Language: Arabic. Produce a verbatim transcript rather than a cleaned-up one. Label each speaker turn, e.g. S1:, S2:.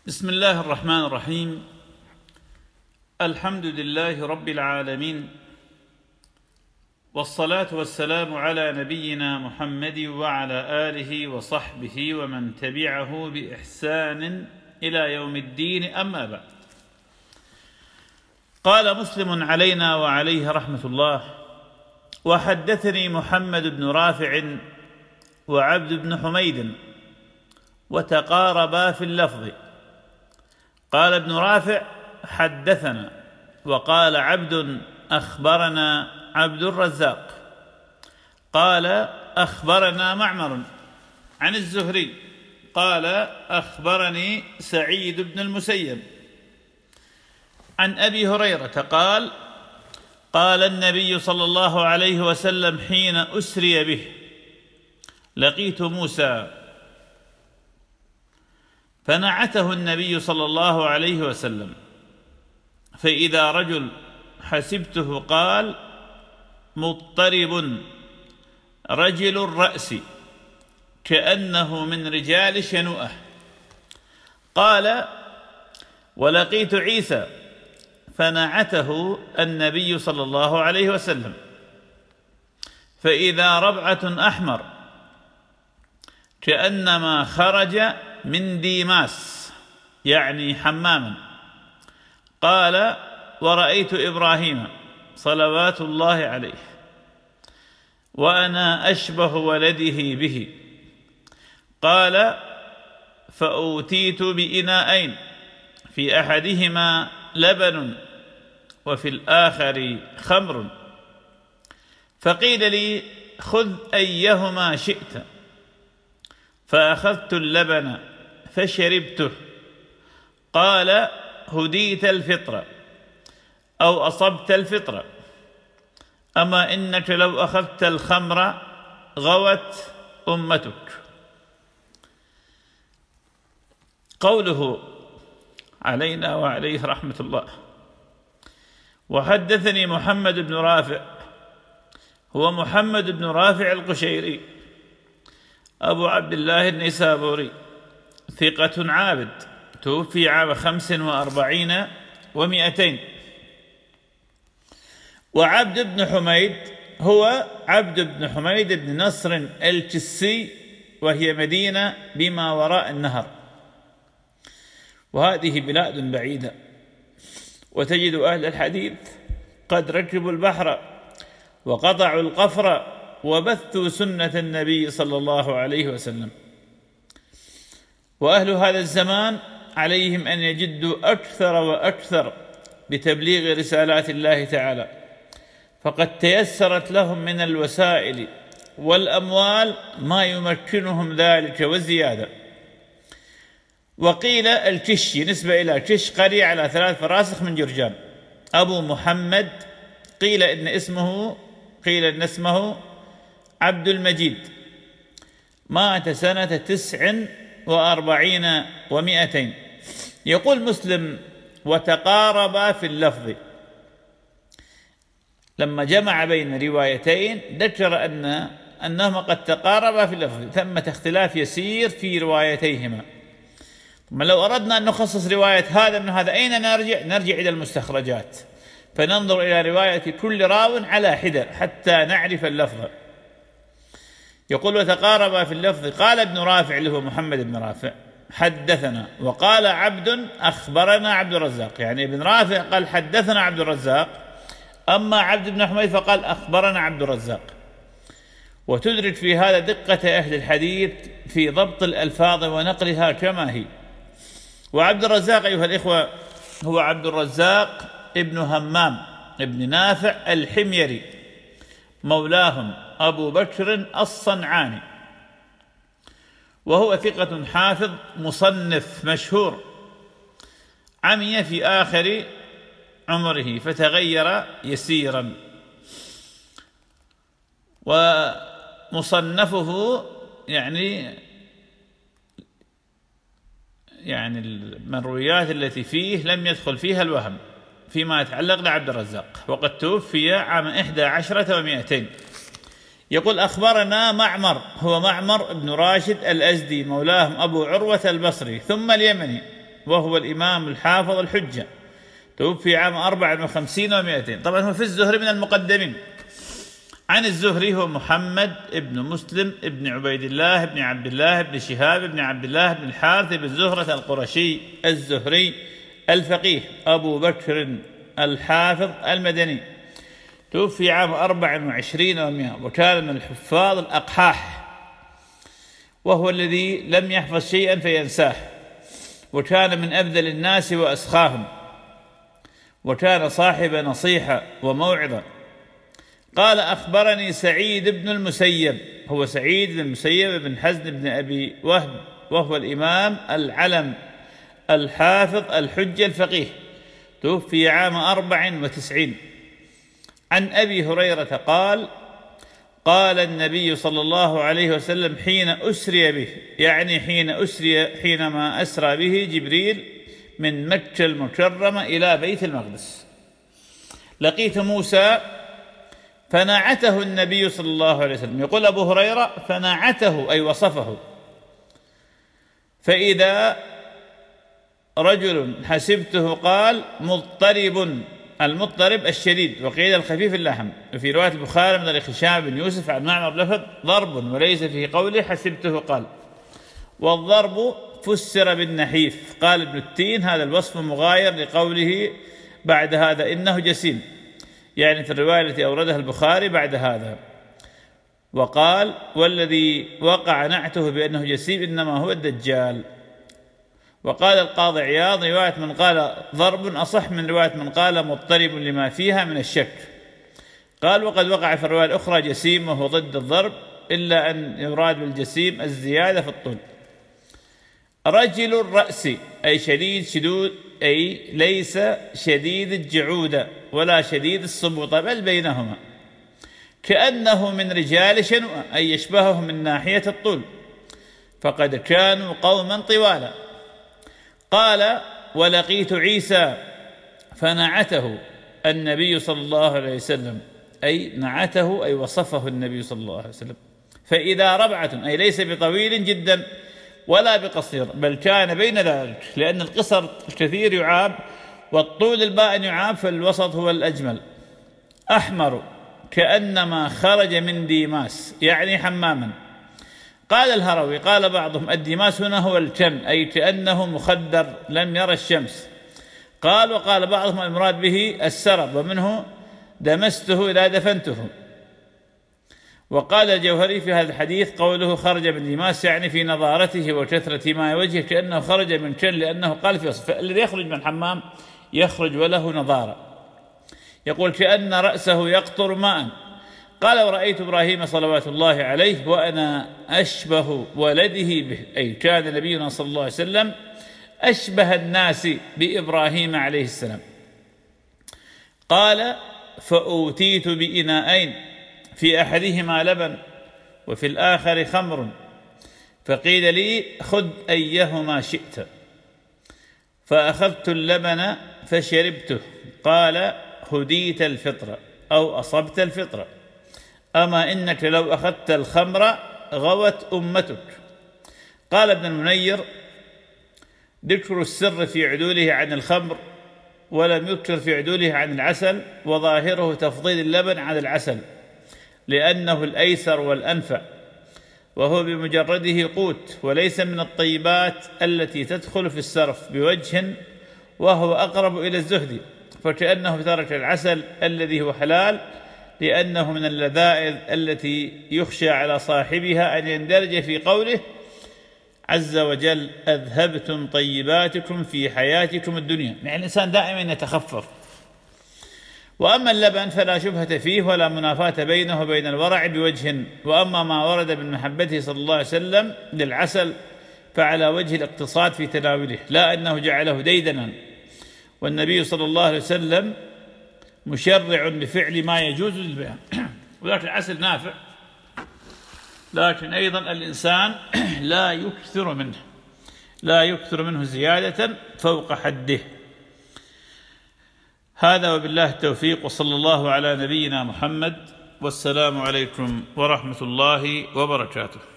S1: بسم الله الرحمن الرحيم. الحمد لله رب العالمين، والصلاة والسلام على نبينا محمد وعلى آله وصحبه ومن تبعه بإحسان إلى يوم الدين، أما بعد. قال مسلم علينا وعليه رحمة الله: وحدثني محمد بن رافع وعبد بن حميد وتقاربا في اللفظ. قال ابن رافع: حدثنا، وقال عبد: أخبرنا عبد الرزاق. قال: أخبرنا معمر عن الزهري قال: أخبرني سعيد بن المسيب عن أبي هريرة قال: قال النبي صلى الله عليه وسلم حين أسري به: لقيت موسى، فنعته النبي صلى الله عليه وسلم، فإذا رجل حسبته قال: مضطرب رجل الرأس كأنه من رجال شنوءة. قال: ولقيت عيسى، فنعته النبي صلى الله عليه وسلم، فإذا ربعة أحمر كأنما خرج من ديماس، يعني حماما. قال: ورأيت إبراهيم صلوات الله عليه وأنا أشبه ولده به. قال: فأوتيت بإناءين، في أحدهما لبن وفي الآخر خمر، فقيل لي: خذ أيهما شئت، فأخذت اللبن فشربته. قال: هديت الفطرة أو أصبت الفطرة، أما إنك لو أخذت الخمر غوت أمتك. قوله علينا وعليه رحمة الله: وحدثني محمد بن رافع، هو محمد بن رافع القشيري أبو عبد الله النيسابوري، ثقة عابد، توفي عام خمس وأربعين ومئتين. وعبد بن حميد هو عبد بن حميد بن نصر الكسي، وهي مدينة بما وراء النهر، وهذه بلاد بعيدة، وتجد أهل الحديث قد ركبوا البحر وقطعوا القفر وبثوا سنة النبي صلى الله عليه وسلم. وأهل هذا الزمان عليهم أن يجدوا أكثر وأكثر بتبليغ رسالات الله تعالى، فقد تيسرت لهم من الوسائل والأموال ما يمكنهم ذلك وزيادة. وقيل الكشي نسبة إلى كش، قرية على ثلاث فراسخ من جرجان، أبو محمد. قيل إن اسمه قيل إن اسمه عبد المجيد، مات سنة تسع وأربعين ومئتين. يقول مسلم: وتقاربا في اللفظ، لما جمع بين روايتين ذكر أن أنهما قد تقاربا في اللفظ، ثمة اختلاف يسير في روايتيهما. ثم لو أردنا أن نخصص رواية هذا من هذا، أين نرجع؟ نرجع إلى المستخرجات، فننظر إلى رواية كل راو على حدة حتى نعرف اللفظ. يقول: وتقاربا في اللفظ. قال ابن رافع، اللي هو محمد بن رافع: حدثنا، وقال عبد: أخبرنا عبد الرزاق. يعني ابن رافع قال حدثنا عبد الرزاق، أما عبد بن حميد فقال أخبرنا عبد الرزاق. وتدرك في هذا دقة أهل الحديث في ضبط الألفاظ ونقلها كما هي. وعبد الرزاق أيها الإخوة هو عبد الرزاق ابن همام ابن نافع الحميري، مولاهم أبو بكر الصنعاني، وهو ثقة حافظ مصنف مشهور، عمي في آخر عمره فتغير يسيرا، ومصنفه يعني يعني المرويات التي فيه لم يدخل فيها الوهم فيما يتعلق بعبد الرزاق، وقد توفي عام إحدى عشرة ومئتين. يقول: أخبرنا معمر، هو معمر بن راشد الأزدي، مولاهم أبو عروة البصري ثم اليمني، وهو الإمام الحافظ الحجة، توفي عام أربع وخمسين ومائتين. طبعا هو في الزهري من المقدمين. عن الزهري هو محمد ابن مسلم ابن عبيد الله ابن عبد الله ابن شهاب ابن عبد الله ابن الحارث بن زهرة القرشي الزهري الفقيه أبو بكر الحافظ المدني، توفي عام أربع وعشرين ومائة، وكان من الحفاظ الأقحاح، وهو الذي لم يحفظ شيئا فينساه، وكان من أبذل الناس وأسخاهم، وكان صاحب نصيحة وموعظة. قال: أخبرني سعيد بن المسيب، هو سعيد بن المسيب بن حزن بن أبي وهب، وهو الإمام العلم الحافظ الحجة الفقيه، توفي عام أربع وتسعين. عن أبي هريرة قال: قال النبي صلى الله عليه وسلم حين أسري به، يعني حين أسري حينما أسرى به جبريل من مكة المكرمة إلى بيت المقدس: لقيت موسى فنعته النبي صلى الله عليه وسلم. يقول أبو هريرة: فنعته أي وصفه، فإذا رجل حسبته قال مضطرب، المضطرب الشديد، وقيل الخفيف اللحم. وفي رواية البخاري من هشام بن يوسف عن معمر لفظ ضرب، وليس فيه قوله حسبته قال. والضرب فسر بالنحيف. قال ابن التين: هذا الوصف مغاير لقوله بعد هذا إنه جسيم، يعني في الرواية التي أوردها البخاري بعد هذا. وقال: والذي وقع نعته بأنه جسيم إنما هو الدجال. وقال القاضي عياض: رواية من قال ضرب أصح من رواية من قال مضطرب لما فيها من الشك. قال: وقد وقع في الرواية الأخرى جسيم وهو ضد الضرب، إلا أن يراد بالجسيم الزيادة في الطول. رجل الرأس أي شديد شدود، أي ليس شديد الجعودة ولا شديد الصبوطة بل بينهما، كأنه من رجال شنوءة أي يشبههم من ناحية الطول، فقد كانوا قوما طوالا. قال: ولقيت عيسى فنعته النبي صلى الله عليه وسلم، أي نعته أي وصفه النبي صلى الله عليه وسلم، فإذا ربعة أي ليس بطويل جدا ولا بقصير، بل كان بين ذلك، لأن القصر الكثير يعاب والطول البائن يعاب، فالوسط هو الأجمل. أحمر كأنما خرج من ديماس، يعني حماما. قال الهروي: قال بعضهم الديماس هنا هو الكن، أي كأنه مخدر لم يرى الشمس. قال: وقال بعضهم المراد به السرب، ومنه دمسته إذا دفنته. وقال الجوهري في هذا الحديث قوله خرج من ديماس يعني في نضارته وكثرة ماء وجهه، كأنه خرج من كن، لأنه قال في وصف الذي يخرج من الحمام يخرج وله نضارة. يقول: كأن رأسه يقطر ماء. قال: ورأيت إبراهيم صلوات الله عليه وأنا أشبه ولده به، أي كان نبينا صلى الله عليه وسلم أشبه الناس بإبراهيم عليه السلام. قال: فأوتيت بإناءين، في أحدهما لبن وفي الآخر خمر، فقيل لي: خذ أيهما شئت، فأخذت اللبن فشربته. قال: هديت الفطرة أو أصبت الفطرة، أما إنك لو أخذت الخمر غوت أمتك. قال ابن المنير: ذكر السر في عدوله عن الخمر ولم يذكر في عدوله عن العسل، وظاهره تفضيل اللبن عن العسل لأنه الأيسر والأنفع، وهو بمجرده قوت وليس من الطيبات التي تدخل في السرف بوجه، وهو أقرب إلى الزهد، فكأنه ترك العسل الذي هو حلال لأنه من اللذائذ التي يخشى على صاحبها أن يندرج في قوله عز وجل: أذهبتم طيباتكم في حياتكم الدنيا. يعني الإنسان دائما يتخفف. وأما اللبن فلا شبهة فيه ولا منافاة بينه وبين الورع بوجه. وأما ما ورد من محبته صلى الله عليه وسلم للعسل فعلى وجه الاقتصاد في تناوله، لا أنه جعله ديدنا. والنبي صلى الله عليه وسلم مشرع بفعل ما يجوز للبيع. وذلك العسل نافع، لكن أيضا الإنسان لا يكثر منه لا يكثر منه زيادة فوق حده. هذا وبالله التوفيق، وصلى الله على نبينا محمد، والسلام عليكم ورحمة الله وبركاته.